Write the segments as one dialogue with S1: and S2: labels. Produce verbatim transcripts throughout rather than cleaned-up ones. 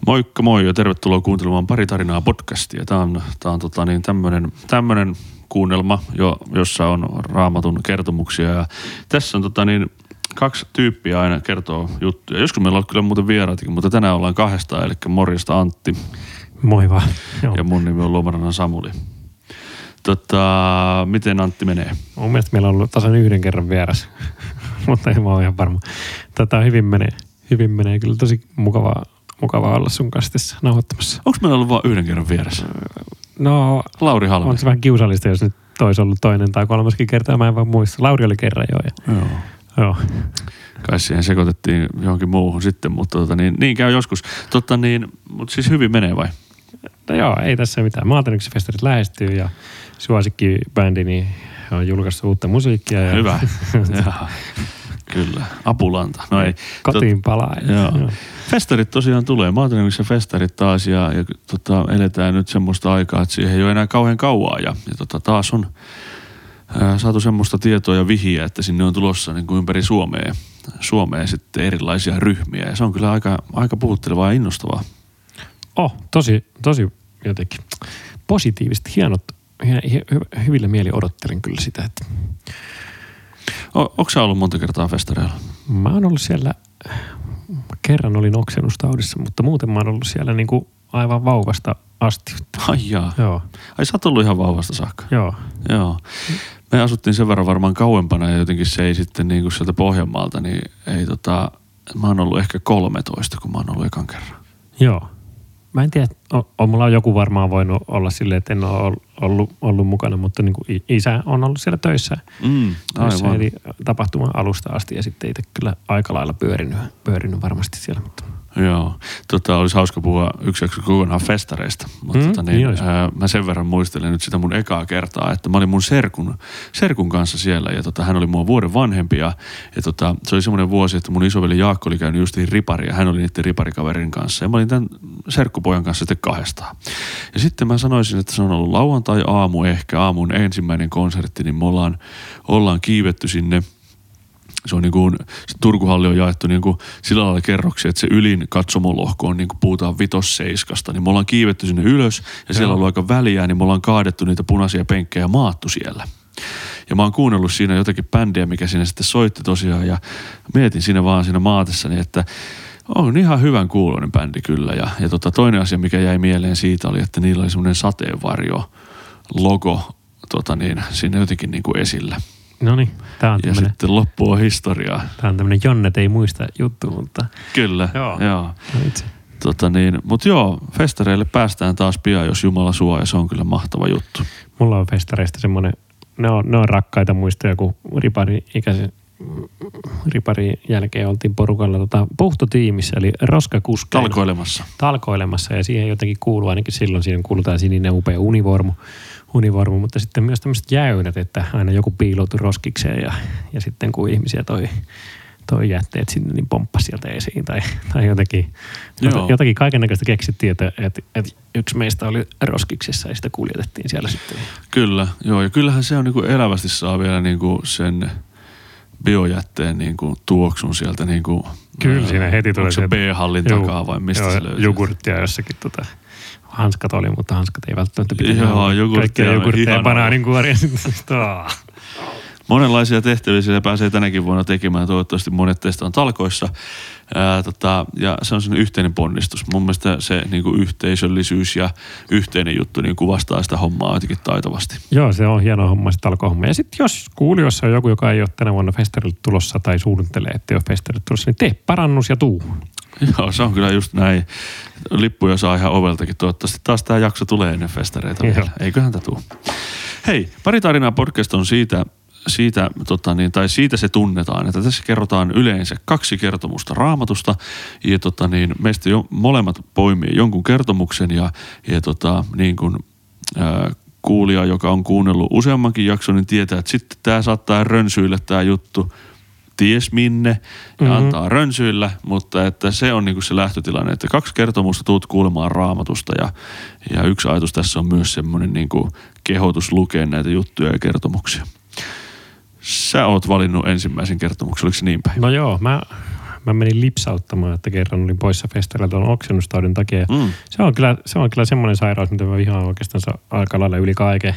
S1: Moikka moi ja tervetuloa kuuntelemaan Pari tarinaa podcastia. Tämä on, tämä on tota niin, tämmöinen, tämmöinen kuunnelma, jo, jossa on Raamatun kertomuksia. Ja tässä on tota niin, kaksi tyyppiä aina kertoo juttuja. Joskus meillä on kyllä muuten vieraitakin, mutta tänään ollaan kahdestaan, eli morjesta Antti.
S2: Moi vaan. Joo.
S1: Ja mun nimi on Luomarannan Samuli. Tota, miten Antti menee?
S2: Mun mielestä meillä on ollut tasan yhden kerran vieras, mutta en mä ole ihan varma. Tätä hyvin menee. Hyvin menee. Kyllä tosi mukavaa, mukavaa olla sun kanssa tässä nauhoittamassa.
S1: Onko meillä ollut vain yhden kerran vieras?
S2: No,
S1: Lauri Halme.
S2: on se vähän kiusallista, jos nyt toisi ollut toinen tai kolmaskin kertaa. Mä en vaan muista. Lauri oli kerran jo. Ja...
S1: Joo.
S2: Joo.
S1: Kai siihen sekoitettiin johonkin muuhun sitten, mutta tota niin, niin käy joskus. Totta niin, mutta siis hyvin menee vai?
S2: No joo, ei tässä mitään. Maatennyksifestarit lähestyy ja suosikkibändini on julkaissut uutta musiikkia. Ja...
S1: Hyvä. Jaha. Kyllä. Apulanta. No ei.
S2: Kotiin palaa.
S1: Joo. Joo. Festarit tosiaan tulee. Maatennyksissä festarit taas ja, ja tota, eletään nyt semmoista aikaa, että siihen ei ole enää kauhean kauaa. Ja, ja tota, taas on ää, saatu semmoista tietoa ja vihiä, että sinne on tulossa niin kuin ympäri Suomea, Suomea sitten erilaisia ryhmiä. Ja se on kyllä aika, aika puhuttelevaa ja innostavaa.
S2: Oh, tosi, tosi jotenkin positiivisesti. Hienot, hien, hy, hyvillä mieli odottelen kyllä sitä, että...
S1: O, onko sä ollut monta kertaa festareilla?
S2: Mä oon ollut siellä, kerran olin oksennustaudissa, mutta muuten mä oon ollut siellä niin kuin aivan vauvasta asti.
S1: Ai jaa.
S2: Joo.
S1: Ai sä oot ollut ihan vauvasta saakka?
S2: Joo.
S1: Joo. Me asuttiin sen verran varmaan kauempana ja jotenkin se ei sitten niin kuin sieltä Pohjanmaalta, niin ei tota, mä oon ollut ehkä kolmetoista, kun mä oon ollut ekan kerran.
S2: Joo. Mä en tiedä, on, on mulla joku varmaan voinut olla silleen, että en ole ollut, ollut mukana, mutta niin kuin isä on ollut siellä töissä.
S1: Mm,
S2: töissä eli tapahtuman alusta asti ja sitten itse kyllä aika lailla pyörinyt, pyörinyt varmasti siellä. Mutta.
S1: Joo, tota, olisi hauska puhua yksi jakso kokonaan festareista, mutta
S2: Mm,
S1: tota, niin,
S2: niin
S1: ää, mä sen verran muistelen nyt sitä mun ekaa kertaa, että mä olin mun serkun, serkun kanssa siellä ja tota, hän oli mua vuoden vanhempi ja, ja tota, se oli semmoinen vuosi, että mun isoveli Jaakko oli käynyt justiin ripari ja hän oli niiden riparikaverin kanssa ja mä olin tämän serkkupojan kanssa sitten kahdestaan. Ja sitten mä sanoisin, että se on ollut lauantai-aamu ehkä, aamun ensimmäinen konsertti, niin me ollaan, ollaan kiivetty sinne. Se on niin kuin, se Turkuhalli on jaettu niin kuin sillä lailla kerroksia, että se ylin katsomolohko on niin kuin puhutaan vitosseiskasta. Niin me ollaan kiivetty sinne ylös ja siellä on ollut aika väliä, niin me ollaan kaadettu niitä punaisia penkkejä ja maattu siellä. Ja mä oon kuunnellut siinä jotakin bändiä, mikä siinä sitten soitti tosiaan ja mietin siinä vaan siinä maatessani, että on ihan hyvän kuuloinen bändi kyllä. Ja, ja tota, toinen asia, mikä jäi mieleen siitä oli, että niillä oli semmoinen sateenvarjo logo tota niin, siinä jotenkin niin kuin esillä.
S2: No niin, tää on
S1: ja
S2: tämmönen,
S1: sitten loppu on historiaa.
S2: tää on tämmönen Jonnet ei muista juttu, mutta...
S1: Kyllä,
S2: Joo.
S1: joo.
S2: No itse.
S1: Tota niin, mut joo, festareille päästään taas pian, jos Jumala suo, ja se on kyllä mahtava juttu.
S2: Mulla on festareista semmoinen, ne on, ne on rakkaita muistoja, kun ripari ikäisen riparin jälkeen oltiin porukalla tota, puhtotiimissä, eli roskakuskeilla.
S1: Talkoilemassa.
S2: Talkoilemassa, ja siihen jotenkin kuuluu, ainakin silloin siihen kuulutaan sininen upea univormu, univormu, mutta sitten myös tämmöiset jäynät, että aina joku piiloutui roskikseen, ja, ja sitten kun ihmisiä toi, toi jätteet sinne, niin pomppasi sieltä esiin, tai, tai jotenkin,
S1: Joo.
S2: jotakin kaikennäköistä keksittiin, että, että, että yksi meistä oli roskiksessa, ja sitä kuljetettiin siellä sitten.
S1: Kyllä, joo, ja kyllähän se on niinku elävästi saa vielä niinku sen biojätteen niinku tuoksun sieltä niinku...
S2: Kyllä siinä heti tulee
S1: se B-hallin takaa vai mistä
S2: joo,
S1: se löytyy?
S2: Jogurttia jossakin tota... Hanskat oli, mutta hanskat ei välttämättä pitänyt.
S1: Joo, jogurttia.
S2: Kaikkia jogurttia ja banaaninkuoria.
S1: Monenlaisia tehtäviä siellä pääsee tänäkin vuonna tekemään. Toivottavasti monet teistä on talkoissa. Ää, tota, ja se on sellainen yhteinen ponnistus. Mun mielestä se niin kuin yhteisöllisyys ja yhteinen juttu niin kuvastaa sitä hommaa jotenkin taitavasti.
S2: Joo, se on hieno homma, se talkohomma. Ja sitten jos kuulijoissa on joku, joka ei ole tänä vuonna festarille tulossa tai suunnittelee, että ei ole festarille tulossa, niin tee parannus ja tuu.
S1: Joo, se on kyllä just näin. Lippuja saa ihan oveltakin. Toivottavasti taas tämä jakso tulee ennen festareita vielä. Eiköhän tämä tuu. Hei, Pari tarinaa podcast on siitä, siitä, tota niin, tai siitä se tunnetaan, että tässä kerrotaan yleensä kaksi kertomusta Raamatusta. Ja tota niin, meistä jo molemmat poimii jonkun kertomuksen ja, ja tota, niin kuin ää, kuulija, joka on kuunnellut useammankin jakson, niin tietää, että sitten tämä saattaa rönsyillä tämä juttu ties minne ja mm-hmm. antaa rönsyillä, mutta että se on niinku se lähtötilanne, että kaksi kertomusta tuut kuulemaan Raamatusta ja, ja yksi ajatus tässä on myös semmoinen niinku kehotus lukea näitä juttuja ja kertomuksia. Sä oot valinnut ensimmäisen kertomuksen, oliko se niin päin?
S2: No joo, mä, mä menin lipsauttamaan, että kerran olin poissa festareilla tuon oksennustaudin takia.
S1: Mm.
S2: Se on kyllä, se on kyllä semmoinen sairaus, mitä mä vihaan oikeastaan aika lailla yli kaiken.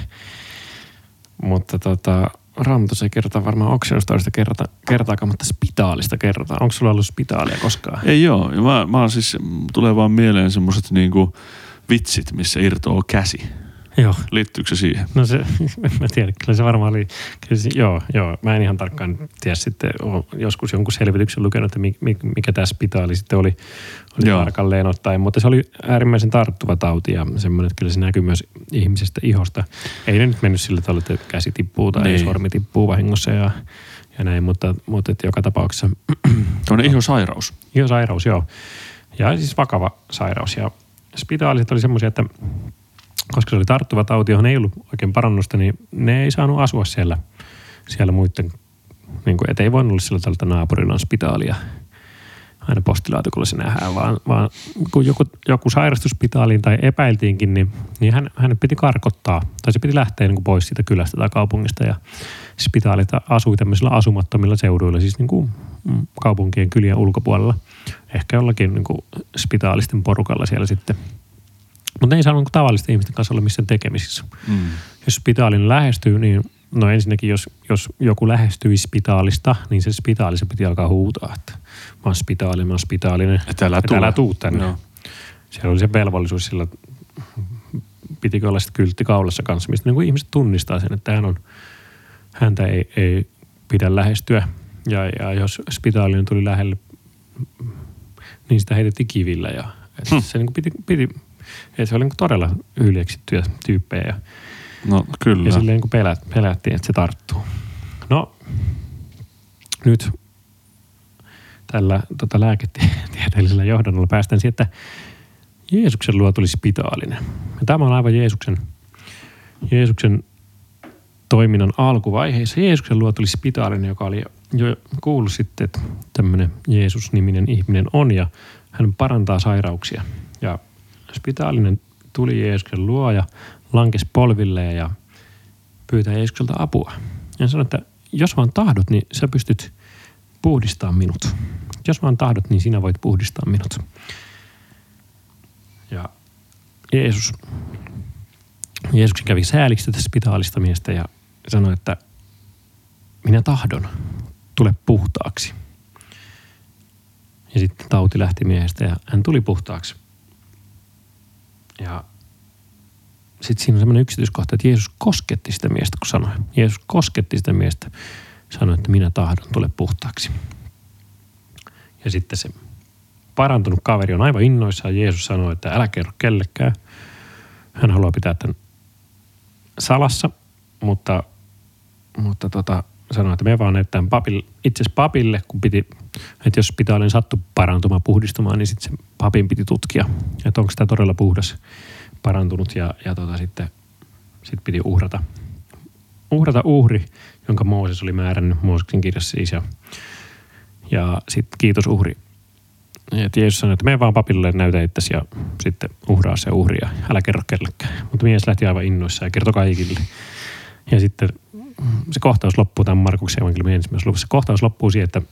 S2: Mutta tota, Raamatussa ei kerrota varmaan oksennustaudista kerrota, kertaakaan, mutta spitaalista kerrotaan. Onko sulla ollut spitaalia koskaan?
S1: Ei joo. Mä, mä oon siis, tulee vaan mieleen semmoiset niinku vitsit, missä irtoaa käsi.
S2: Joo.
S1: Liittyykö se siihen?
S2: No se, mä tiedän, kyllä se varmaan oli, kyllä se, joo, joo, mä en ihan tarkkaan tiedä sitten, olen joskus jonkun selvityksen lukenut, että mikä tämä spitaali sitten oli, oli tarkalleen ottaen, mutta se oli äärimmäisen tarttuva tauti ja semmoinen, että kyllä se näkyy myös ihmisestä ihosta. Ei ne nyt mennyt sillä tavalla, että käsi tippuu tai niin. sormi tippuu vahingossa ja, ja näin, mutta, mutta että joka tapauksessa.
S1: On ihosairaus.
S2: Ihosairaus, joo. Ja siis vakava sairaus ja spitaaliset oli semmoisia, että koska se oli tarttuva tauti, johon ei ollut oikein parannusta, niin ne ei saanut asua siellä, siellä muiden, niin kuin, et ei voinut olla sillä tavalla, naapurilla on spitaalia. Aina postilaatikolla se nähdään, vaan, vaan kun joku, joku sairastui spitaaliin tai epäiltiinkin, niin, niin hän, hänet piti karkottaa. Tai se piti lähteä niin kuin pois siitä kylästä tai kaupungista. Ja spitaalit asui tämmöisillä asumattomilla seuduilla, siis niin kuin kaupunkien kylien ulkopuolella. Ehkä jollakin niin kuin spitaalisten porukalla siellä sitten. Mutta ei saanut tavallisten ihmisten kanssa olla missään tekemisissä. Mm. Jos spitaalin lähestyy, niin no ensinnäkin jos, jos joku lähestyi spitaalista, niin se spitaali se piti alkaa huutaa, että mä oon spitaalinen, mä oon spitaalinen.
S1: Että älä tuu.
S2: Älä tuu tänne. No. Siellä oli se velvollisuus, sillä pitikö olla sitten kyltti kaulassa kanssa, mistä niin kuin ihmiset tunnistaa sen, että hän on, häntä ei, ei pidä lähestyä. Ja, ja jos spitaalinen tuli lähelle, niin sitä heitettiin kivillä. Ja, hmm. Se niin kuin piti... piti Että se oli niin todella ylieksittyjä tyyppejä. Ja,
S1: no kyllä.
S2: Ja silleen niin pelät, pelättiin, että se tarttuu. No nyt tällä tota, lääketieteellisellä johdannolla päästään siihen, että Jeesuksen luo tuli spitaalinen. Ja tämä on aivan Jeesuksen, Jeesuksen toiminnan alkuvaiheessa. Jeesuksen luo tuli spitaalinen, joka oli jo kuullut sitten, että tämmöinen Jeesus-niminen ihminen on ja hän parantaa sairauksia. Ja spitaalinen tuli Jeesuksen luo ja lankesi polvilleen ja pyytää Jeesukselta apua. Ja sanoi, että jos vaan tahdot, niin sä pystyt puhdistamaan minut. Jos vaan tahdot, niin sinä voit puhdistaa minut. Ja Jeesus, Jeesus kävi sääliksi tätä spitaalista miestä ja sanoi, että minä tahdon, tule puhtaaksi. Ja sitten tauti lähti miehestä ja hän tuli puhtaaksi. Ja sitten siinä on semmoinen yksityiskohta, että Jeesus kosketti sitä miestä, kun sanoi. Jeesus kosketti sitä miestä, sanoi, että minä tahdon, tule puhtaaksi. Ja sitten se parantunut kaveri on aivan innoissaan. Jeesus sanoi, että älä kerro kellekään. Hän haluaa pitää tämän salassa, mutta, mutta tota, sanoi, että me vaan näytetään papille, itse asiassa papille, kun piti, että jos spitaalin sattu parantumaan, puhdistumaan, niin sitten se papin piti tutkia, että onko tämä todella puhdas, parantunut ja, ja tota, sitten sit piti uhrata, uhrata uhri, jonka Mooses oli määrännyt Mooseksen kirjassa siis ja, ja sitten kiitos uhri. Ja Jeesus sanoi, että mene vaan papille, näytä itsesi ja sitten uhraa se uhri ja älä kerro kellekään. Mutta mies lähti aivan innoissaan ja kertoi kaikille. Ja sitten se kohtaus loppuu tämän Markuksen evankeliumin ensimmäisessä luvussa. Se kohtaus loppuu siihen, että,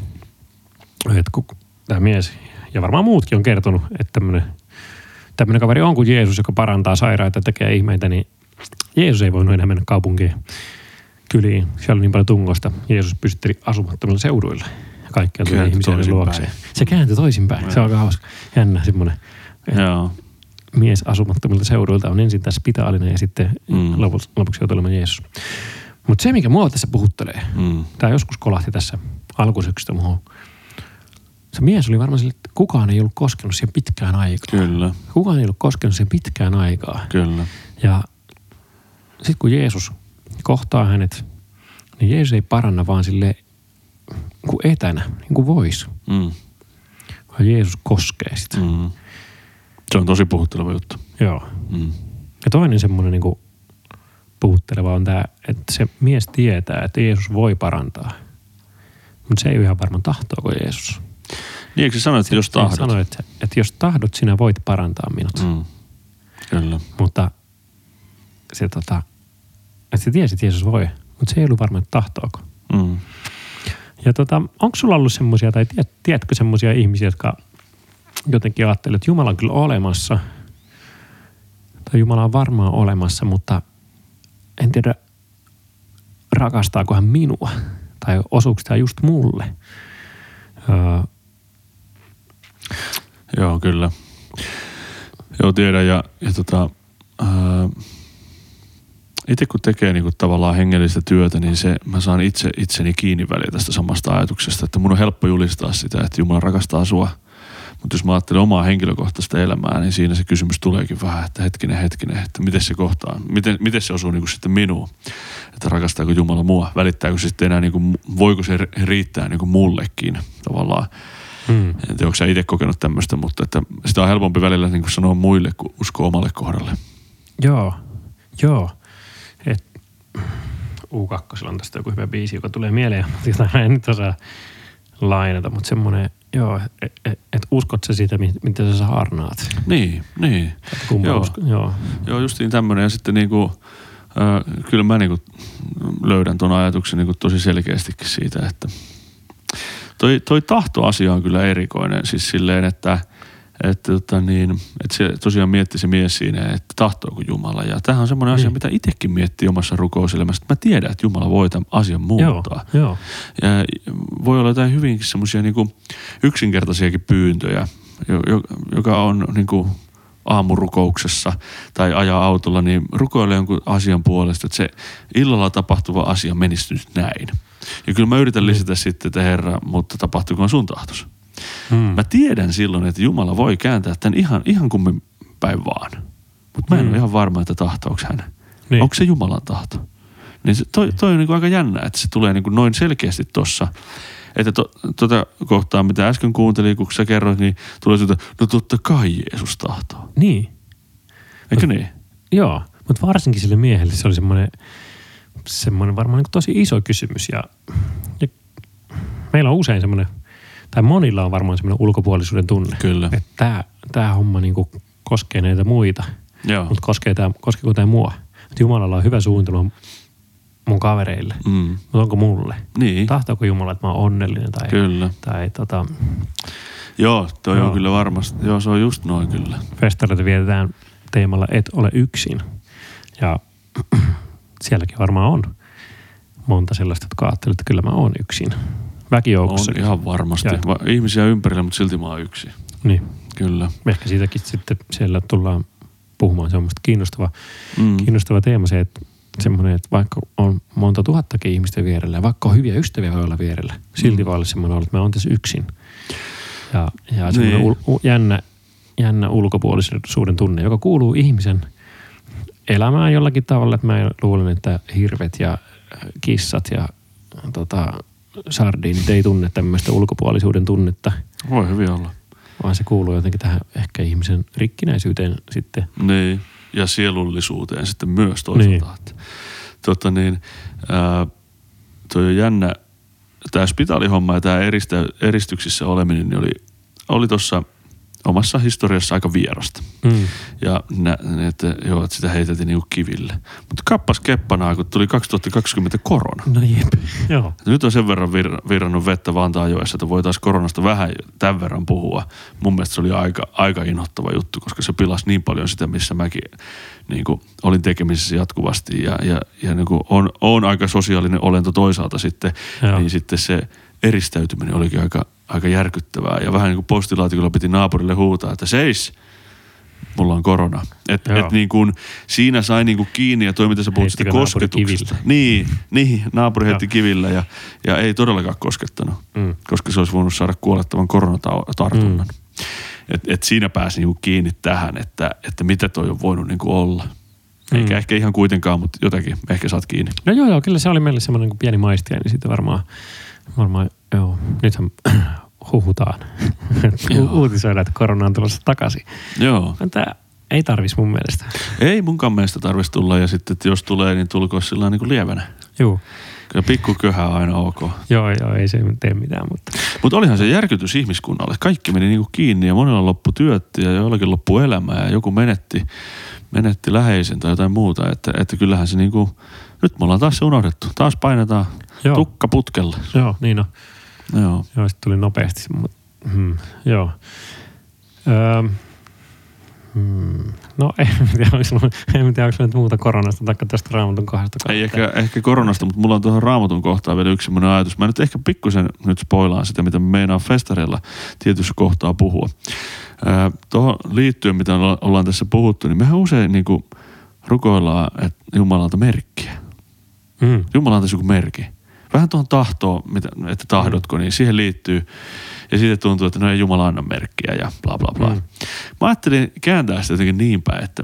S2: että kun tämä mies ja varmaan muutkin on kertonut, että tämmöinen, tämmöinen kaveri on kuin Jeesus, joka parantaa sairaita ja tekee ihmeitä, niin Jeesus ei voinut enää mennä kaupunkiin, kyliin. Siellä oli niin paljon tungosta. Jeesus pystytteli asumattomilla seuduilla. Ja kaikkia tuli ihmisiä luokseen. Se kääntyi toisinpäin. No. Se on aika hauska. Jännä semmoinen. Joo. Mies asumattomilta seuduilta on ensin tässä spitaalinen ja sitten mm. lopuksi, lopuksi joutuu olemaan Jeesus. Mutta se, mikä mua tässä puhuttelee, mm. tämä joskus kolahti tässä alkusyksystä muuhun. Se mies oli varmaan sille, että kukaan ei ollut koskenut siihen pitkään aikaa. Kyllä. Kukaan ei ollut koskenut siihen pitkään aikaa.
S1: Kyllä.
S2: Ja sitten kun Jeesus kohtaa hänet, niin Jeesus ei paranna vaan silleen kuin etänä, niin kuin voisi. Mm. Vaan Jeesus koskee sitä. Mm.
S1: Se on tosi puhutteleva juttu.
S2: Joo. Mm. Ja toinen semmoinen niin kuin puhutteleva on tämä, että se mies tietää, että Jeesus voi parantaa. Mutta se ei ole ihan varmaan tahtoako Jeesus.
S1: Niin, eikö se sano, että se, jos tahdot? Se
S2: sanoi, että, että jos tahdot, sinä voit parantaa minut. Mm.
S1: Kyllä.
S2: Mutta se tota, että se tiesi, että Jeesus voi, mutta se ei ollut varmaan, että tahtoako. Mm. Ja tota, onko sulla ollut semmoisia, tai tiedät, tiedätkö semmoisia ihmisiä, jotka jotenkin ajattelee, että Jumala on kyllä olemassa, tai Jumala on varmaan olemassa, mutta en tiedä, rakastaako hän minua, tai osuuko tämä just mulle? Öö.
S1: Joo, kyllä. Joo, tiedän, ja, ja tota, ää, itse kun tekee niinku tavallaan hengellistä työtä, niin se, mä saan itse itseni kiinni väliin tästä samasta ajatuksesta, että mun on helppo julistaa sitä, että Jumala rakastaa sua. Mutta jos mä ajattelen omaa henkilökohtaista elämää, niin siinä se kysymys tuleekin vähän, että hetkinen, hetkinen, että miten se kohtaa, miten, miten se osuu niinku sitten minuun, että rakastaako Jumala mua, välittääkö se sitten enää, niinku, voiko se riittää niinku mullekin tavallaan. Hmm. En tiedä, onko sä itse kokenut tämmöistä, mutta että sitä on helpompi välillä niin kuin sanoa muille, kuin uskoa omalle kohdalle.
S2: Joo, joo. Et, U kaksi on tästä joku hyvä biisi, joka tulee mieleen, jota mä en nyt osaa lainata, mutta semmoinen, joo, että et, et uskot sä siitä, mitä sä saarnaat.
S1: Niin, niin. Joo.
S2: Usko, joo.
S1: Joo, justiin tämmöinen. Ja sitten niinku, äh, kyllä mä niinku löydän ton ajatuksen niinku tosi selkeästikin siitä, että Toi, toi tahtoasia on kyllä erikoinen, siis silleen, että, että, että, niin, että se tosiaan mietti se mies siinä, että tahtooko Jumala. Ja tämähän on semmoinen asia, mitä itsekin miettii omassa rukouselämässä. Mä tiedän, että Jumala voi tämän asian muuttaa.
S2: Joo, joo.
S1: Ja voi olla jotain hyvinkin semmoisia niin kuin yksinkertaisiakin pyyntöjä, joka on niin kuin aamurukouksessa tai ajaa autolla, niin rukoilee jonkun asian puolesta, että se illalla tapahtuva asia menisi nyt näin. Ja kyllä mä yritän lisätä mm. sitten, että Herra, mutta tapahtuuko sun tahtos. Mm. Mä tiedän silloin, että Jumala voi kääntää tämän ihan, ihan kummin päin vaan. Mutta mä en mm. ole ihan varma, että tahtooko hän. Niin. Onko se Jumalan tahto? Niin se, toi, toi on niin kuin aika jännä, että se tulee niin kuin noin selkeästi tossa. Että to, tuota kohtaa, mitä äsken kuuntelin, kun sä kerroit, niin tulee siltä, no totta kai Jeesus tahtoo.
S2: Niin.
S1: Eikö
S2: mut,
S1: niin?
S2: Joo, mutta varsinkin sille miehelle se oli semmoinen, semmoinen varmaan niin tosi iso kysymys. Ja, ja meillä on usein semmoinen, tai monilla on varmaan semmoinen ulkopuolisuuden tunne.
S1: Kyllä.
S2: Että tämä, tämä homma niin kuin koskee näitä muita,
S1: Joo.
S2: mutta koskee tämä, koskeeko tämä mua. Että Jumalalla on hyvä suunnitelma mun kavereille, mm. mutta onko mulle?
S1: Niin.
S2: Tahtooko Jumala, että mä oon onnellinen? Tai,
S1: kyllä.
S2: Tai tota...
S1: Joo, toi
S2: Joo.
S1: on kyllä varmasti. Joo, se on just noin kyllä.
S2: Festareita vietetään teemalla Et ole yksin. Ja sielläkin varmaan on monta sellaista, jotka ajattelee, että kyllä mä oon yksin. Väkijoukossa.
S1: On ihan varmasti.
S2: Ja...
S1: Ihmisiä ympärillä, mutta silti mä oon yksin.
S2: Niin.
S1: Kyllä.
S2: Ehkä siitäkin sitten siellä tullaan puhumaan. Se on musta kiinnostava,
S1: mm.
S2: kiinnostava teema se, että semmoinen, että vaikka on monta tuhattakin ihmisten vierellä ja vaikka on hyviä ystäviä voi olla vierellä, silti mm. voi olla semmoinen, että mä oon tässä yksin. Ja, ja semmoinen niin. ul, jännä, jännä ulkopuolisuuden tunne, joka kuuluu ihmisen elämään jollakin tavalla, että mä luulen, että hirvet ja kissat ja tota, sardiinit ei tunne tämmöistä ulkopuolisuuden tunnetta.
S1: Voi hyvin olla.
S2: Vaan se kuuluu jotenkin tähän ehkä ihmisen rikkinäisyyteen sitten.
S1: Niin, ja sielullisuuteen sitten myös toisaalta. Niin. Tota niin, ää, toi on jännä, tämä spitaalihomma ja tämä eristyksissä oleminen niin oli, oli tuossa omassa historiassa aika vierasta. Mm. Ja nä, että, joo, että sitä heitettiin niinku kiville. Mutta kappas keppanaa, kun tuli kaksituhattakaksikymmentä korona.
S2: No jep, joo.
S1: Nyt on sen verran vir, virrannut vettä Vantaajoessa, että voitaisiin koronasta vähän tämän verran puhua. Mun mielestä se oli aika, aika inhottava juttu, koska se pilasi niin paljon sitä, missä mäkin niin kuin, olin tekemisissä jatkuvasti. Ja, ja, ja niin kuin on, on aika sosiaalinen olento toisaalta sitten, joo. Niin sitten se eristäytyminen olikin aika, aika järkyttävää. Ja vähän niin kuin postilaatikolla piti naapurille huutaa, että seis, mulla on korona. Että et niin kuin siinä sai niin kuin kiinni ja toi, mitä sä puhut sitä kosketuksesta. Niin, niin, naapuri heitti kivillä ja, ja ei todellakaan koskettanut, mm. koska se olisi voinut saada kuolettavan koronatartunnan. Mm. Et, et siinä pääsi niin kuin kiinni tähän, että, että mitä toi on voinut niin kuin olla. Eikä mm. ehkä ihan kuitenkaan, mutta jotenkin ehkä saat kiinni.
S2: No joo, joo, kyllä se oli meille semmoinen niin pieni maistia, niin sitten varmaan, varmaan joo, nythän huhutaan. Uutisoidaan, että korona on tulossa takaisin.
S1: Joo.
S2: Tämä ei tarvitsisi mun mielestä.
S1: Ei munkaan mielestä tarvitsisi tulla ja sitten, että jos tulee, niin tulkoon sillä niin kuin lievänä.
S2: Joo.
S1: Kyllä pikkuköhä on aina ok.
S2: Joo, joo, ei se tee mitään, mutta...
S1: Mutta olihan se järkytys ihmiskunnalle. Kaikki meni niinku kiinni ja monella loppu työt ja jollakin loppu elämä ja joku menetti, menetti läheisen tai jotain muuta. Että, että kyllähän se niinku, nyt me ollaan taas se unohdettu. Taas painetaan joo. tukka putkelle.
S2: Joo, niin on.
S1: Joo.
S2: Joo, sitten tuli nopeasti. Hmm, joo. Öö, hmm. No en tiedä, en tiedä, onko nyt muuta koronasta tai tästä Raamatun kohdasta.
S1: Ei ehkä, ehkä koronasta, mutta mulla on tuohon Raamatun kohtaan vielä yksi semmoinen ajatus. Mä nyt ehkä pikkusen nyt spoilaan sitä, mitä me meinaan festareilla tietyssä kohtaa puhua. Öö, tuohon liittyen, mitä ollaan tässä puhuttu, niin mehän usein niin kuin rukoillaan että Jumalalta merkkiä. Mm. Jumala antaisi joku merkki. Vähän tuohon tahtoon, että tahdotko, niin siihen liittyy. Ja sitten tuntuu, että no ei Jumala anna merkkiä ja bla bla bla. Mm. Mä ajattelin kääntää sitä jotenkin niin päin, että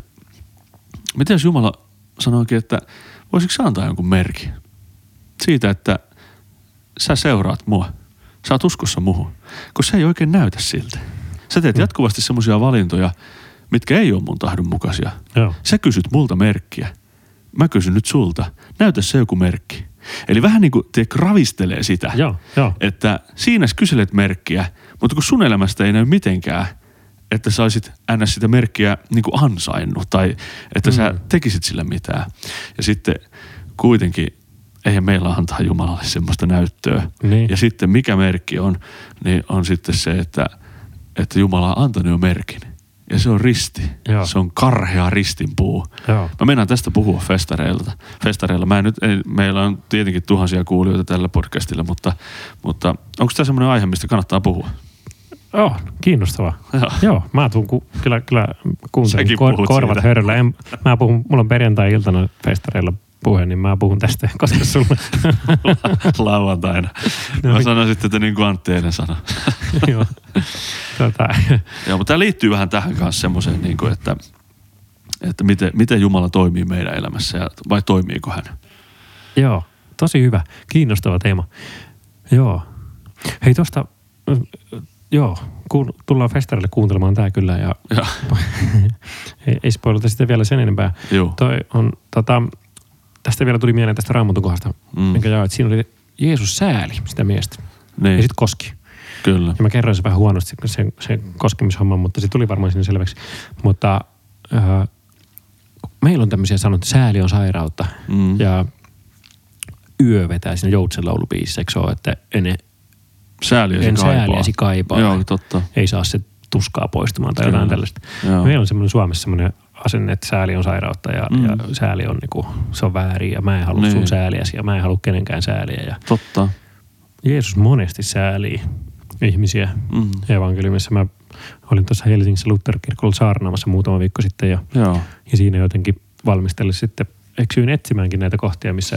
S1: mitä jos Jumala sanoikin, että voisitko sä antaa jonkun merkin siitä, että sä seuraat mua. Sä oot uskossa muhun. Kun se ei oikein näytä siltä. Sä teet mm. jatkuvasti semmoisia valintoja, mitkä ei ole mun tahdon mukaisia. Joo. Sä kysyt multa merkkiä. Mä kysyn nyt sulta. Näytä se joku merkki. Eli vähän niin kuin te ravistelee sitä,
S2: joo, jo.
S1: että siinä kyselet merkkiä, mutta kun sun elämästä ei näy mitenkään, että sä olisit ns. Sitä merkkiä niin kuin ansainnut tai että mm. sä tekisit sillä mitään. Ja sitten kuitenkin eihän meillä antaa Jumalalle semmoista näyttöä. Niin. Ja sitten mikä merkki on, niin on sitten se, että, että Jumala on antanut jo merkin. Ja se on risti. Joo. Se on karhea ristinpuu. Joo. Mä meinaan tästä puhua festareilta. Festareilla. Mä en nyt, ei, meillä on tietenkin tuhansia kuulijoita tällä podcastilla, mutta, mutta onko tämä semmoinen aihe, mistä kannattaa puhua?
S2: Joo, kiinnostavaa. Joo, Joo mä tuun ku, kyllä, kyllä kuuntelin kor, korvat höröllä. En, mä puhun, mulla on perjantai-iltana festareilla puhe, niin mä puhun tästä, koska sulla...
S1: Lauantaina. Mä sanoin sitten, että niin kuin Antti eilen sanoi.
S2: Joo. Tota.
S1: Joo, mutta tämä liittyy vähän tähän kanssa semmoiseen, niin kuin, että, että miten, miten Jumala toimii meidän elämässä ja, vai toimiiko hän?
S2: Joo, tosi hyvä. Kiinnostava teema. Joo. Hei tosta, joo, kuul, tullaan festarille kuuntelemaan tää kyllä ja, ja. ei, ei spoilata sitä vielä sen enempää. Joo. Toi on tota... Tästä vielä tuli mieleen tästä Raamatun kohdasta, mm. minkä jaoit. Siinä oli Jeesus sääli sitä miestä. Niin. Ja sitten koski.
S1: Kyllä.
S2: Ja mä kerroin se vähän huonosti, se, se koskemishomma, mutta se tuli varmaan sinne selväksi. Mutta äh, meillä on tämmöisiä sanottu, sääli on sairautta. Mm. Ja yö vetää siinä Joutsen laulubiisissä, eikö se ole, että en,
S1: sääliäsi
S2: en
S1: kaipaa.
S2: sääliäsi kaipaa.
S1: Joo, totta.
S2: Ei saa se tuskaa poistumaan tai jotain tällaista. Joo. Meillä on semmoinen Suomessa semmoinen asenne, että sääli on sairautta ja, mm. ja sääli on niinku, se on väärin ja mä en halua niin. sun sääliäsi ja mä en halua kenenkään sääliä. Ja
S1: totta.
S2: Jeesus monesti säälii ihmisiä mm. evankeliumissa. Mä olin tuossa Helsingissä Lutherkirkolla saarnaamassa muutama viikko sitten ja, Joo. ja siinä jotenkin valmistellen sitten eksyin etsimäänkin näitä kohtia, missä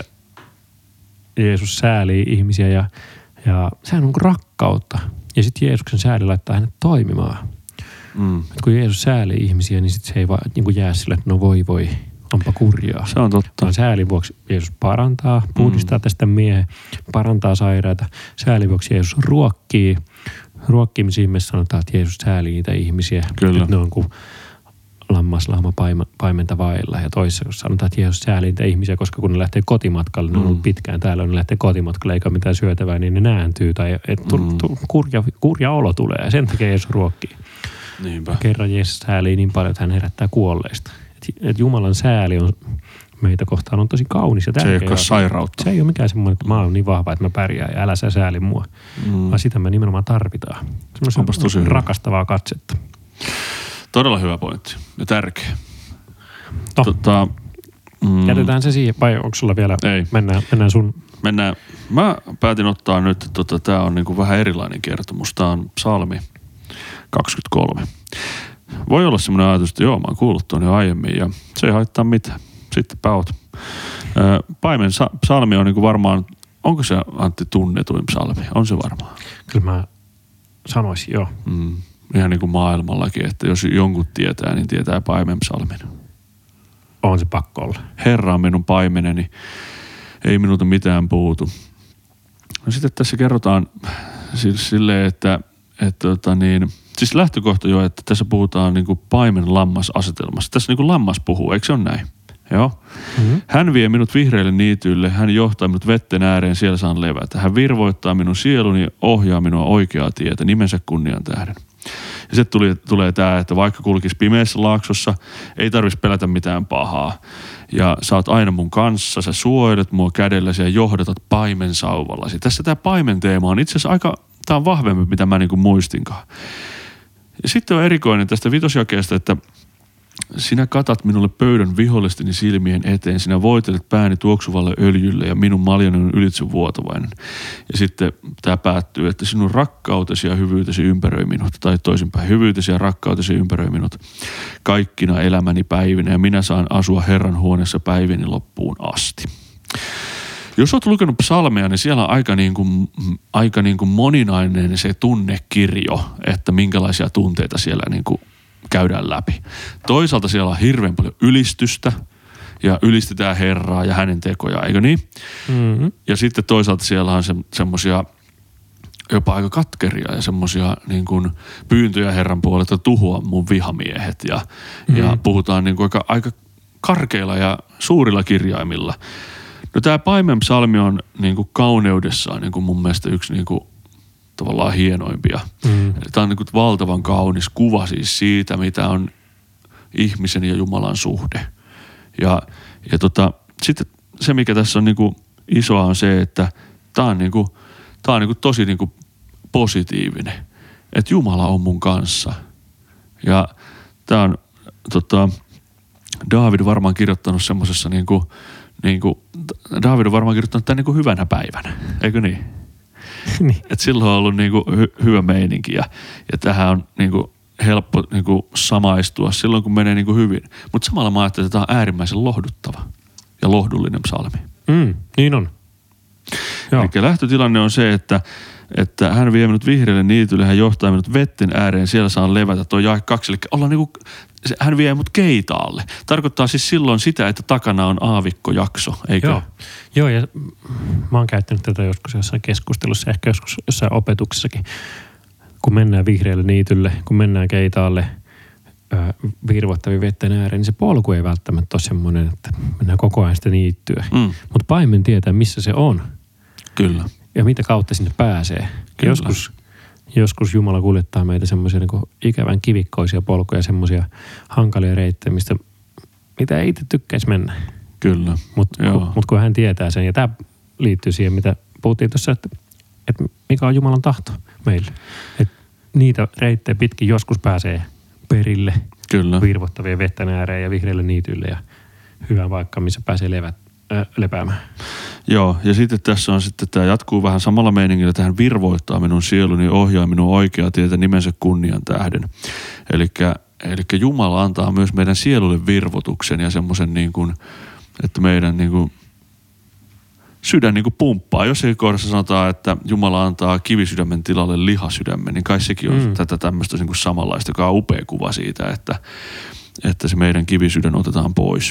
S2: Jeesus säälii ihmisiä ja, ja sehän on rakkautta. Ja sitten Jeesuksen sääli laittaa hänet toimimaan. Mm. Et kun Jeesus säälii ihmisiä, niin sitten se ei vaan niin jää sille, että no voi voi, onpa kurjaa.
S1: Se on totta.
S2: Vaan säälin vuoksi Jeesus parantaa, puhdistaa mm. tästä miehen, parantaa sairaita. Säälin vuoksi Jeesus ruokkii. Ruokkimisiin me sanotaan, että Jeesus säälii niitä ihmisiä. Kyllä. Että ne on kuin lammaslahma paimenta vailla. Ja toisessa sanotaan, että Jeesus säälii niitä ihmisiä, koska kun ne lähtee kotimatkalle, ne on ollut pitkään täällä, ne lähtee kotimatkalle eikä mitään syötävää, niin ne nääntyy. Tai et, mm. tu, kurja, kurja olo tulee ja sen takia Jeesus ruokkii. Niinpä. Kerran Jeesus säälii niin paljon, että hän herättää kuolleista. Et, et Jumalan sääli on meitä kohtaan on tosi kaunis ja tärkeä.
S1: Se ei ole sairautta.
S2: Se ei ole mikään semmoinen, että mä oon niin vahva, että mä pärjään ja älä sä sääli mua. Mm. Vaan sitä me nimenomaan tarvitaan. Semmoista rakastavaa katsetta.
S1: Todella hyvä pointti ja tärkeä.
S2: No. Tota, mm, jätetään se siihen, vai onko sulla vielä? Ei. Mennään, mennään sun.
S1: Mennään. Mä päätin ottaa nyt, tota, tää on niinku vähän erilainen kertomus. Tää on psalmi kaksikymmentäkolme. Voi olla semmoinen ajatus, että joo, mä oon kuullut tuon jo aiemmin ja se ei haittaa mitään. Sitten päot. Paimen psalmi on niinku varmaan, onko se Antti tunnetuin psalmi? On se varmaan.
S2: Kyllä mä sanoisin, joo.
S1: Mm. Ihan niin kuin maailmallakin, että jos jonkun tietää, niin tietää paimen psalmin.
S2: On se pakko olla.
S1: Herra on minun paimeneni, ei minulta mitään puutu. No sitten tässä kerrotaan siis silleen, että, että tota niin, siis lähtökohta jo, että tässä puhutaan niin kuin paimen lammas asetelmassa. Tässä niin kuin lammas puhuu, eikö se ole näin? Joo. Mm-hmm. Hän vie minut vihreille niityille, hän johtaa minut vetten ääreen, siellä saan levätä. Hän virvoittaa minun sieluni, ohjaa minua oikeaa tietä, nimensä kunnian tähden. Ja sitten tuli, tulee tämä, että vaikka kulkisi pimeässä laaksossa, ei tarvitsisi pelätä mitään pahaa. Ja sä oot aina mun kanssa, sä suojelet mua kädelläsi ja johdatat paimen sauvallasi. Tässä tämä paimen teema on itse asiassa aika, tämä on vahvempi, mitä mä niinku muistinkaan. Ja sitten on erikoinen tästä vitosjakeesta, että sinä katat minulle pöydän vihollisteni silmien eteen, sinä voitelet pääni tuoksuvalle öljylle ja minun maljani on ylitsevuotavainen. Ja sitten tämä päättyy, että sinun rakkautesi ja hyvyytesi ympäröi minut, tai toisinpäin, hyvyytesi ja rakkautesi ympäröi minut kaikkina elämäni päivinä, ja minä saan asua Herran huoneessa päivini loppuun asti. Jos olet lukenut psalmeja, niin siellä on aika, niin kuin, aika niin kuin moninainen se tunnekirjo, että minkälaisia tunteita siellä niin kuin käydään läpi. Toisaalta siellä on hirveän paljon ylistystä ja ylistetään Herraa ja hänen tekoja, eikö niin? Mm-hmm. Ja sitten toisaalta siellä on se, semmoisia jopa aika katkeria ja semmoisia niin kuin pyyntöjä Herran puolelta tuhoa mun vihamiehet ja, mm-hmm. ja puhutaan niin kuin aika, aika karkeilla ja suurilla kirjaimilla. No tämä Paimen psalmi on niin kuin kauneudessaan niin kuin mun mielestä yksi niin kuin tavallaan hienoimpia. Mm. Tämä on niin kuin valtavan kaunis kuva siis siitä, mitä on ihmisen ja Jumalan suhde. Ja, ja tota, sitten se, mikä tässä on niin kuin isoa, on se, että tämä on, niin kuin, tämä on niin kuin tosi niin kuin positiivinen. Että Jumala on mun kanssa. Ja tämä on tota, Daavid varmaan kirjoittanut semmoisessa niin kuin, niin kuin, Daavid on varmaan kirjoittanut tämän niin kuin hyvänä päivänä, eikö niin? Niin. Että silloin on ollut niinku hy- hyvä meininki ja, ja tähän on niinku helppo niinku samaistua silloin, kun menee niinku hyvin. Mutta samalla mä ajattelin, että tämä on äärimmäisen lohduttava ja lohdullinen psalmi.
S2: Mm, niin on.
S1: Eli lähtötilanne on se, että, että hän vie minut vihreälle niitylle, hän johtaa minut vetten ääreen, siellä saan levätä. Tuo jae kaksi, eli ollaan niinku, hän vie mut keitaalle. Tarkoittaa siis silloin sitä, että takana on aavikkojakso, eikö?
S2: Joo, Joo ja mä oon käyttänyt tätä joskus jossain keskustelussa, ehkä joskus jossain opetuksessakin. Kun mennään vihreälle niitylle, kun mennään keitaalle virvoittavien vetten ääreen, niin se polku ei välttämättä ole semmoinen, että mennään koko ajan sitä niittyä. Mm. Mutta paimen tietää, missä se on.
S1: Kyllä.
S2: Ja mitä kautta sinne pääsee. Joskus, joskus Jumala kuljettaa meitä semmoisia niin ikävän kivikkoisia polkuja, semmoisia hankalia reittejä, mistä mitä ei itse tykkäisi mennä.
S1: Kyllä.
S2: Mutta kun, mut kun hän tietää sen, ja tämä liittyy siihen, mitä puhuttiin tuossa, että, että mikä on Jumalan tahto meille. Että niitä reittejä pitkin joskus pääsee perille.
S1: Kyllä.
S2: Virvoittavien vetten ääreen ja vihreille niityille ja hyvään paikkaan, missä pääsee levät, äh, lepäämään.
S1: Joo, ja sitten tässä on sitten, tämä jatkuu vähän samalla meiningillä, että hän virvoittaa minun sieluni, ohjaa minun oikeaa tietä nimensä kunnian tähden. Elikkä, elikkä Jumala antaa myös meidän sielulle virvotuksen ja semmoisen niin kuin, että meidän niin kuin sydän niin kuin pumppaa. Jossakin kohdassa sanotaan, että Jumala antaa kivisydämen tilalle lihasydämen, niin kai sekin on mm. tätä tämmöistä niin kuin samanlaista, joka on upea kuva siitä, että, että se meidän kivisydän otetaan pois.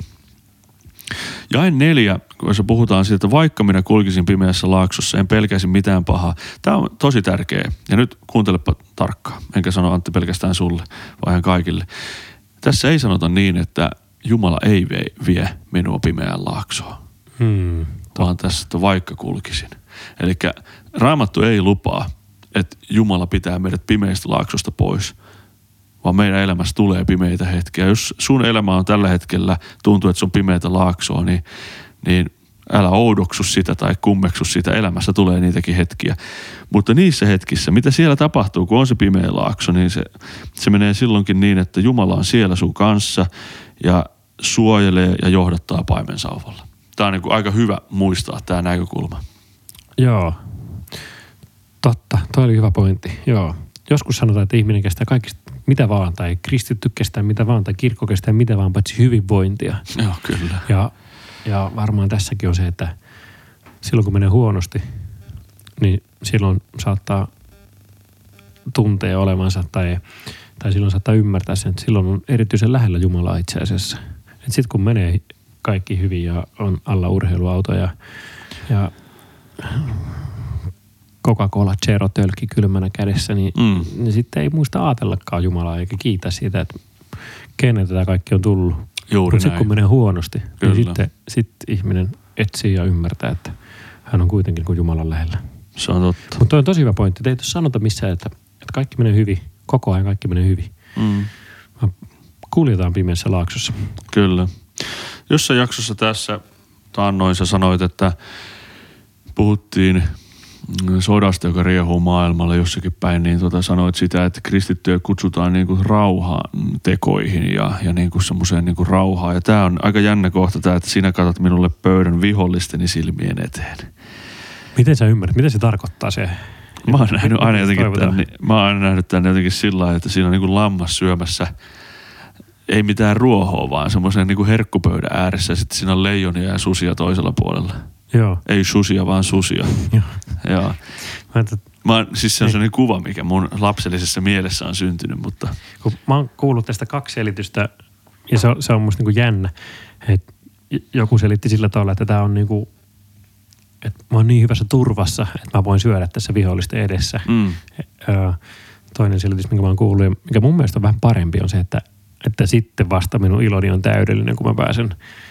S1: Jae neljä, kun puhutaan siitä, että vaikka minä kulkisin pimeässä laaksossa, en pelkäisi mitään pahaa. Tämä on tosi tärkeä. Ja nyt kuuntelepa tarkkaan. Enkä sano Antti pelkästään sulle, vaan ihan kaikille. Tässä ei sanota niin, että Jumala ei vie, vie minua pimeään laaksoon. Hmm. Vaan tässä, että vaikka kulkisin. Eli Raamattu ei lupaa, että Jumala pitää meidät pimeistä laaksosta pois, vaan meidän elämässä tulee pimeitä hetkiä. Jos sun elämä on tällä hetkellä, tuntuu, että se on pimeitä laaksoa, niin, niin älä oudoksu sitä tai kummeksu sitä. Elämässä tulee niitäkin hetkiä. Mutta niissä hetkissä, mitä siellä tapahtuu, kun on se pimeä laakso, niin se, se menee silloinkin niin, että Jumala on siellä sun kanssa ja suojelee ja johdattaa paimensauvalla. Tämä on niin kuin aika hyvä muistaa tämä näkökulma.
S2: Joo, totta. Toi oli hyvä pointti. Joo. Joskus sanotaan, että ihminen kestää kaikista mitä vaan, tai kristitty kestää mitä vaan, tai kirkko kestää mitä vaan, paitsi hyvinvointia.
S1: Joo, kyllä.
S2: Ja, ja varmaan tässäkin on se, että silloin kun menee huonosti, niin silloin saattaa tuntea olevansa, tai, tai silloin saattaa ymmärtää sen, että silloin on erityisen lähellä Jumalaa itse asiassa. Sitten kun menee kaikki hyvin ja on alla urheiluauto ja, ja Coca-Cola Zero tölkki kylmänä kädessä, niin, mm. niin sitten ei muista ajatellakaan Jumalaa eikä kiitä siitä, että keneltä tämä kaikki on tullut.
S1: Juuri
S2: Mutta sitten kun menee huonosti,
S1: Kyllä.
S2: niin sitten sit ihminen etsii ja ymmärtää, että hän on kuitenkin kuin Jumalan lähellä.
S1: Se on totta.
S2: Mutta toi on tosi hyvä pointti. Te ei tuossa sanota missään, että, että kaikki menee hyvin. Koko ajan kaikki menee hyvin.
S1: Mm.
S2: Kuljetaan pimeässä laaksossa.
S1: Kyllä. Jossain jaksossa tässä taannoin sä sanoit, että puhuttiin sodasta, joka riehuu maailmalla jossakin päin, niin tota sanoit sitä, että kristittyjä kutsutaan niinku rauhaan tekoihin ja, ja niinku semmoiseen niinku rauhaan. Ja tää on aika jännä kohta tää, että sinä katsot minulle pöydän vihollisteni silmien eteen.
S2: Miten sä ymmärrät? Mitä se tarkoittaa se?
S1: Mä oon nähnyt aina jotenkin tämän, mä oon aina nähnyt tämän jotenkin sillä lailla, että siinä on niinku lammas syömässä ei mitään ruohoa, vaan semmoisen niinku herkkupöydän ääressä ja sitten siinä on leijonia ja susia toisella puolella.
S2: Joo.
S1: Ei susia, vaan susia.
S2: Joo.
S1: Joo.
S2: Mä, että,
S1: Mä oon, siis se on sellainen kuva, mikä mun lapsellisessa mielessä on syntynyt, mutta...
S2: kun mä oon kuullut tästä kaksi selitystä, ja se on, se on musta niinku jännä, että joku selitti sillä tavalla, että tää on niinku, että mä oon niin hyvässä turvassa, että mä voin syödä tässä vihollisten edessä.
S1: Mm.
S2: Toinen selitys, minkä mä oon kuullut, ja mikä mun mielestä on vähän parempi, on se, että, että sitten vasta minun iloni on täydellinen, kun mä pääsen,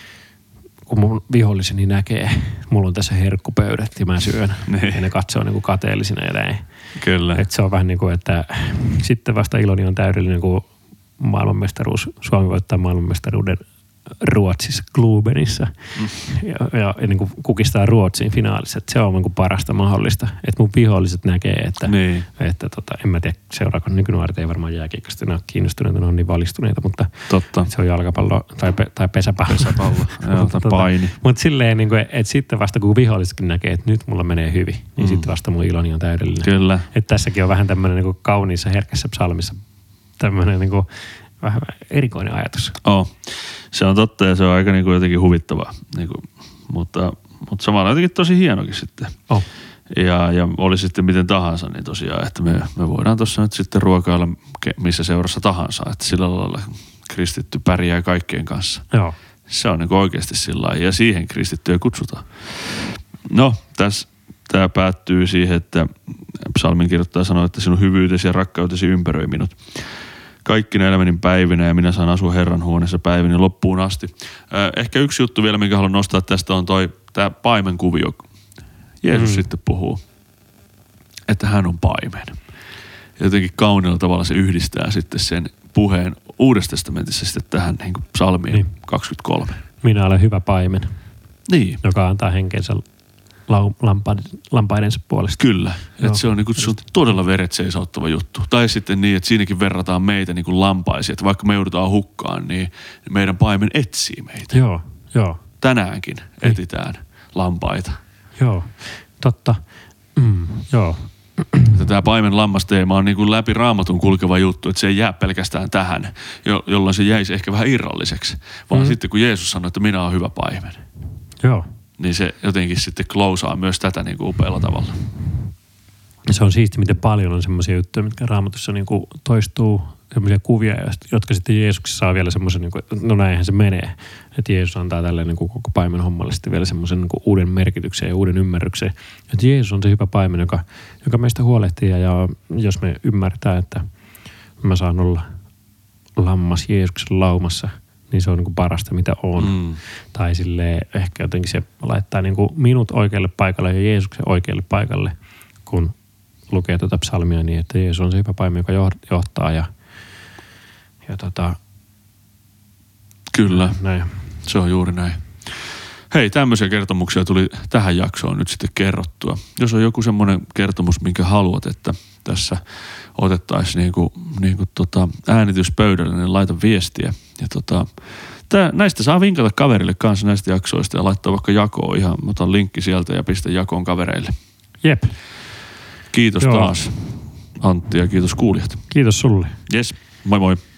S2: kun mun viholliseni näkee, mulla on tässä herkkupöydät ja mä syön.
S1: Niin.
S2: Ja ne katsoo niin kuin kateellisina ja näin.
S1: Kyllä.
S2: Että se on vähän niin kuin, että sitten vasta iloni on täydellinen, kun maailmanmestaruus, Suomi voittaa maailmanmestaruuden Ruotsissa, Klubenissa mm. ja, ja, ja niin kuin kukistaa Ruotsin finaalissa. Että se on niin kuin parasta mahdollista. Että mun viholliset näkee, että,
S1: niin.
S2: että tota, en mä tiedä, seuraako nykynuoret ei varmaan jääkiekkosta, ne on kiinnostuneita, ne on niin valistuneita, mutta
S1: Totta.
S2: se on jalkapallo tai, pe, tai pesäpallo.
S1: Pesäpallo, joo, tai paini.
S2: Mutta silleen, niin kuin, että sitten vasta kun vihollisetkin näkee, että nyt mulla menee hyvin, niin mm. sitten vasta mun iloni on täydellinen.
S1: Kyllä.
S2: Että tässäkin on vähän tämmöinen niin kuin kauniissa herkässä psalmissa tämmöinen niin kuin vähän erikoinen ajatus.
S1: Oh. Se on totta ja se on aika niin kuin jotenkin huvittavaa, niin kuin, mutta, mutta samalla jotenkin tosi hienokin sitten.
S2: Oh.
S1: Ja, ja oli sitten miten tahansa, niin tosiaan, että me, me voidaan tuossa nyt sitten ruokailla missä seurassa tahansa, että sillä lailla kristitty pärjää kaikkien kanssa.
S2: Joo.
S1: Se on niin kuin oikeasti sillä lailla ja siihen kristittyä kutsutaan. No, tässä tämä päättyy siihen, että psalmin kirjoittaja sanoo, että sinun hyvyytesi ja rakkautesi ympäröi minut kaikkina elämäni päivinä ja minä saan asua Herran huoneessa päivinä loppuun asti. Ehkä yksi juttu vielä, minkä haluan nostaa tästä on toi, tämä paimenkuvio. Jeesus mm. sitten puhuu, että hän on paimen. Jotenkin kauniilla tavalla se yhdistää sitten sen puheen Uudessa testamentissa sitten tähän niin kuin psalmiin niin. kaksikymmentäkolme.
S2: Minä olen hyvä paimen,
S1: niin.
S2: joka antaa henkensä lampaidensa puolesta.
S1: Kyllä, että se on, niin kuin, se on todella veret seisauttava juttu. Tai sitten niin, että siinäkin verrataan meitä niin kuin lampaisiin, että vaikka me joudutaan hukkaan, niin meidän paimen etsii meitä.
S2: Joo, joo.
S1: Tänäänkin niin. Etitään lampaita.
S2: Joo, totta. Mm, joo.
S1: Että tämä paimen lammasteema on niin kuin läpi Raamatun kulkeva juttu, että se ei jää pelkästään tähän, jo- jolloin se jäisi ehkä vähän irralliseksi. Vaan mm. sitten kun Jeesus sanoi, että minä olen hyvä paimen.
S2: Joo.
S1: Niin se jotenkin sitten klousaa myös tätä niin kuin upealla tavalla.
S2: Se on siisti, miten paljon on semmoisia juttuja, mitkä Raamatussa niin kuin toistuu, semmoisia kuvia, jotka sitten Jeesuksessa saa vielä semmoisen, niin kuin, no näinhän se menee. Että Jeesus antaa tälle niin kuin koko paimen hommalle sitten vielä semmoisen niin kuin uuden merkityksen ja uuden ymmärryksen. Että Jeesus on se hyvä paimen, joka, joka meistä huolehtii ja jos me ymmärretään, että mä saan olla lammas Jeesuksen laumassa, niin se on niin kuin parasta, mitä on. Mm. Tai silleen ehkä jotenkin se laittaa niin kuin minut oikealle paikalle ja Jeesuksen oikealle paikalle, kun lukee tuota psalmia niin, että Jeesus on se hyvä paimen, joka johtaa ja, ja tota...
S1: Kyllä,
S2: näin.
S1: Se on juuri näin. Hei, tämmöisiä kertomuksia tuli tähän jaksoon nyt sitten kerrottua. Jos on joku semmoinen kertomus, minkä haluat, että tässä otettaisiin niinku, niinku tota äänityspöydälle, niin laita viestiä. Ja tota, tää, näistä saa vinkata kaverille kanssa näistä jaksoista ja laittaa vaikka jakoon ihan. Mä otan linkki sieltä ja pistän jakoon kavereille.
S2: Jep.
S1: Kiitos Joo. taas Antti ja kiitos kuulijat.
S2: Kiitos sulle.
S1: Jes, moi moi.